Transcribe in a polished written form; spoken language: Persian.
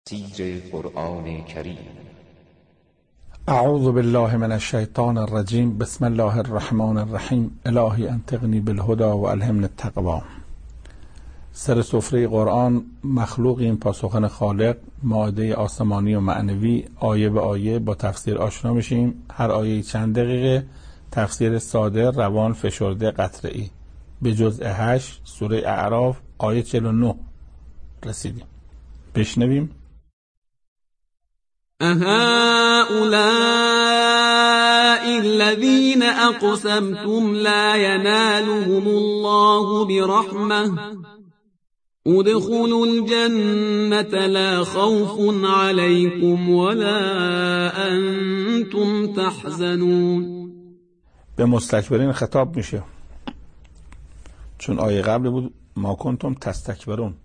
تفسیر قرآن کریم. اعوذ بالله من الشیطان الرجیم. بسم الله الرحمن الرحیم. الهی انطقنی بالهدى و الهمنی التقوی. سر سفره قرآن مخلوقیم با سخن خالق، مائده آسمانی و معنوی، آیه به آیه با تفسیر آشنا میشیم. هر آیه چند دقیقه، تفسیر ساده، روان، فشرده، قطره‌ای. به جزء 8 سوره اعراف آیه 49 رسیدیم. بشنویم. أهؤلاء الذين أقسمتم لا ينالهم الله برحمة ادخلوا الجنة لا خوف عليكم ولا أنتم تحزنون. به مستکبرین خطاب میشه، چون آیه قبل بود ما کنتم تستکبرون.